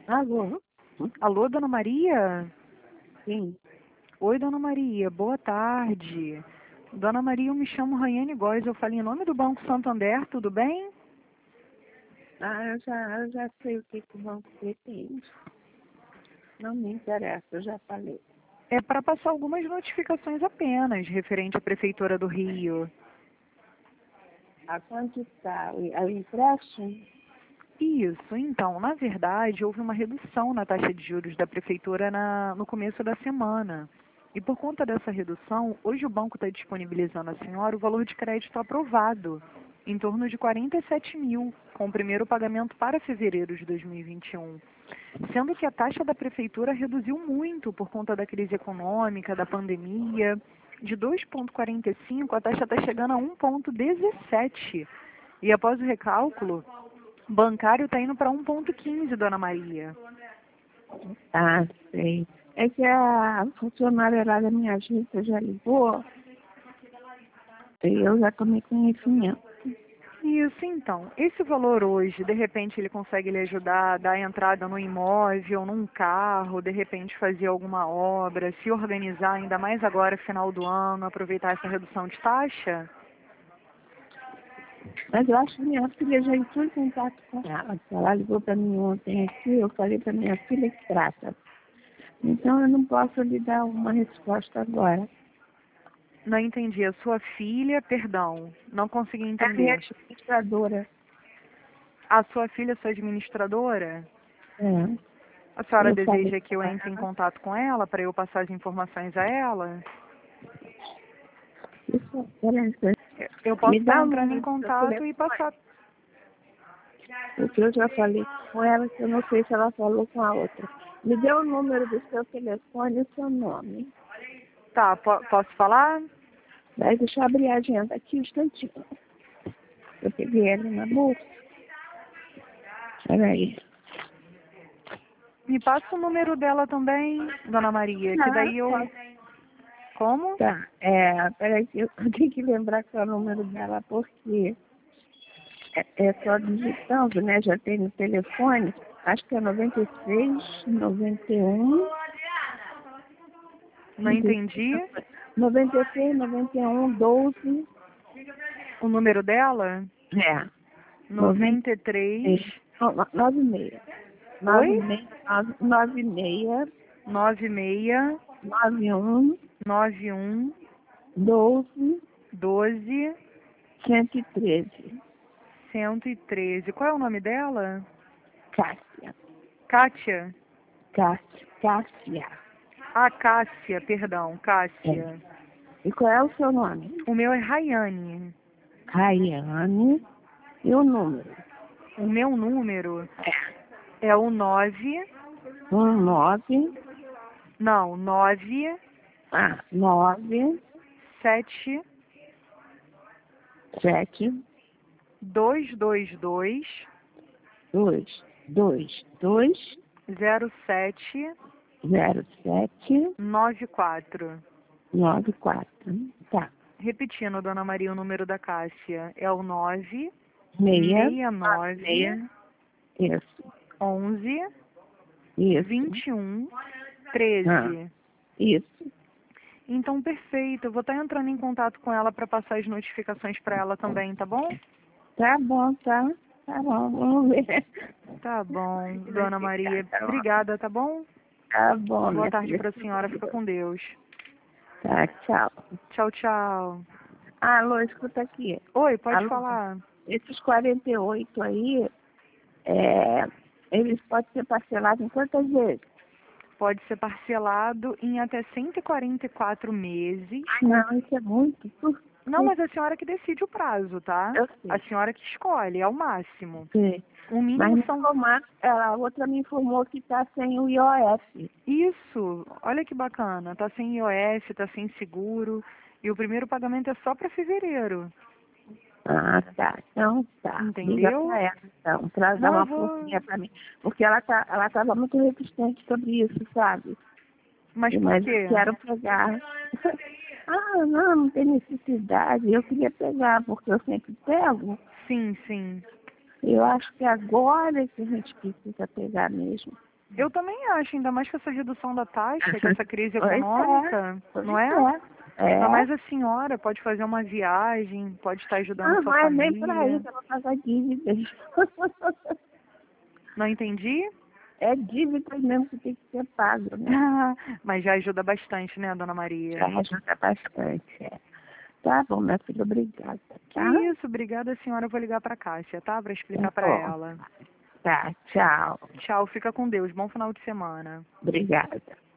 Alô? Alô, Dona Maria? Sim. Oi, Dona Maria, boa tarde. Dona Maria, eu me chamo Rayane Góes, eu falei em nome do Banco Santander, tudo bem? Eu já sei o que o banco pretende. Não me interessa, eu já falei. É para passar algumas notificações apenas, referente à Prefeitura do Rio. A quanto está o empréstimo? Isso, então, na verdade, houve uma redução na taxa de juros da Prefeitura no começo da semana. E por conta dessa redução, hoje o banco está disponibilizando à senhora o valor de crédito aprovado, em torno de 47 mil, com o primeiro pagamento para fevereiro de 2021. Sendo que a taxa da Prefeitura reduziu muito por conta da crise econômica, da pandemia. De 2,45, a taxa está chegando a 1,17. E após o recálculo, bancário está indo para 1,15, Dona Maria. Ah, sei. É que a funcionária lá da minha agência já ligou e eu já tomei conhecimento. Isso, então. Esse valor hoje, de repente, ele consegue lhe ajudar a dar entrada no imóvel, num carro, de repente fazer alguma obra, se organizar ainda mais agora, final do ano, aproveitar essa redução de taxa? Mas eu acho que minha filha já entrou em contato com ela. Ela ligou para mim ontem aqui, eu falei para minha filha que trata. Então eu não posso lhe dar uma resposta agora. Não entendi. A sua filha, perdão, não consegui É a minha entender. administradora. A sua filha, sua administradora? É. A senhora Eu falei deseja que eu com entre em ela. contato com ela para eu passar as informações a ela? Isso, peraí, Eu posso me estar dá o entrando em número do seu contato e telefone. passar. Porque eu já falei com ela, que eu não sei se ela falou com a outra. Me dê o número do seu telefone e o seu nome. Tá, posso falar? Vai deixa eu abrir a agenda aqui um instantinho. Eu peguei ela na bolsa. Peraí. Me passa o número dela também, Dona Maria, que Ah, daí eu... posso. Como? Tá. Peraí, que eu tenho que lembrar qual é o número dela, porque é só digitando, né? Já tem no telefone. Acho que é 96, 91. Não entendi. 96, 91, 12. O número dela? É. 93... 96. Oi? 96, 96 91, 91 12, 12 113. 113. Qual é o nome dela? Cássia. Kátia? Cássia. Ah, Cássia, perdão, É. Cássia. E qual é o seu nome? O meu é Rayane. Rayane. E o número? O meu número É. é o 9... 9. Não, 9 9, 7 7, 222 2, 2, 2, 07 07, 94. 94. Tá. Repetindo, Dona Maria, o número da Cássia é o 9 6, 69 6. Isso. 11 Isso. 21 Ah, 13. isso. Então, perfeito. Eu vou estar entrando em contato com ela para passar as notificações para ela também, tá bom? Tá bom, tá? Tá bom, vamos ver. Tá bom, Que vai Dona ficar, Maria. tá bom? Obrigada, tá bom? Tá bom, Boa minha tarde filha. para a senhora. Fica com Deus. Tá, tchau. Tchau, tchau. Alô, escuta aqui. Oi, pode Alô, falar. esses 48 aí, é, eles podem ser parcelados em quantas vezes? Pode ser parcelado em até 144 meses. Não, isso é muito. Não, mas a senhora que decide o prazo, tá? Eu A sei. senhora que escolhe, é o máximo. Sei. O Mas mínimo me são... informar, a outra me informou que está sem o IOF. Isso, olha que bacana. Tá sem IOF, tá sem seguro. E o primeiro pagamento é só para fevereiro. Ah, tá. Então, tá. Liga Entendeu? pra ela, então, pra dar Não, eu uma vou... forcinha pra mim. Porque ela tava muito resistente sobre isso, sabe? Mas por Mas eu quê? quero pegar. Ah, não tem necessidade. Eu queria pegar, porque eu sempre pego. Sim, sim. Eu acho que agora é que a gente precisa pegar mesmo. Eu também acho, ainda mais com essa redução da taxa, com essa crise Pois é, econômica, pois não é? é. Ainda mais a senhora pode fazer uma viagem, pode estar ajudando Não, sua não é nem para família. isso, ela paga dívidas. Não entendi? É dívidas mesmo que tem que ser pago, né? Mas já ajuda bastante, né, dona Já Maria? ajuda bastante, é. Tá bom, minha filha, obrigada, Que tá? isso, obrigada, senhora. Eu vou ligar para a Cássia, tá? Para Tá explicar para bom. ela. Tá, tchau. Tchau, fica com Deus. Bom final de semana. Obrigada.